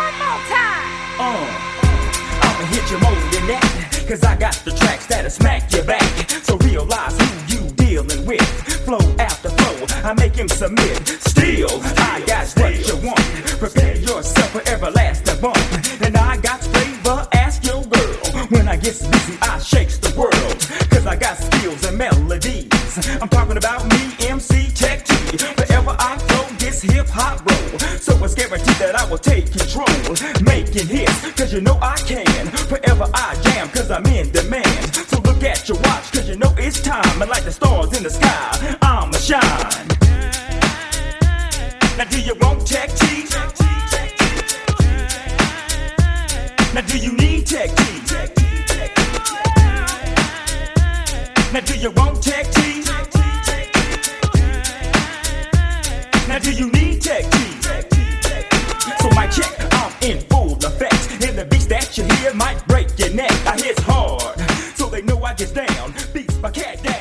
I'ma hit you more than that, cause I got the tracks that'll smack your back. So realize who you dealing with. Flow after flow, I make him submit. Still, I got what you want. Prepare yourself for everlasting bump. And I got flavor, ask your girl. When I get busy, I shakes the world. Cause I got skills and melodies. I'm talking about me, MC Tech T. Wherever I flow, this hip-hop roll. So it's guaranteed that I will take control. Making hits, cause you know I can. Forever I jam, cause I'm in demand. So look at your watch, cause you know it's time. And like the stars in the sky, I'ma shine. Now do you want Tech T? Now do you need Tech T? Now do you want Tech T? Now do you need Tech T? So my check, I'm in full effect. And the beats that you hear might break your neck. I hit hard, so they know I get down. Beats by Cat Daddy.